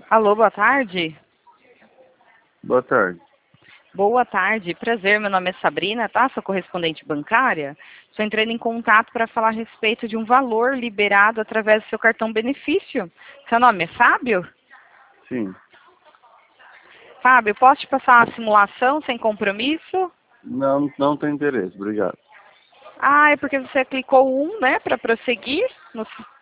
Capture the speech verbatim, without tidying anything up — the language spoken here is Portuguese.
Alô, boa tarde. Boa tarde. Boa tarde, prazer, meu nome é Sabrina, tá? Sou correspondente bancária. Estou entrando em contato para falar a respeito de um valor liberado através do seu cartão benefício. Seu nome é Fábio? Sim. Fábio, posso te passar uma simulação sem compromisso? Não, não tem interesse, obrigado. Ah, é porque você clicou um, né, para prosseguir no,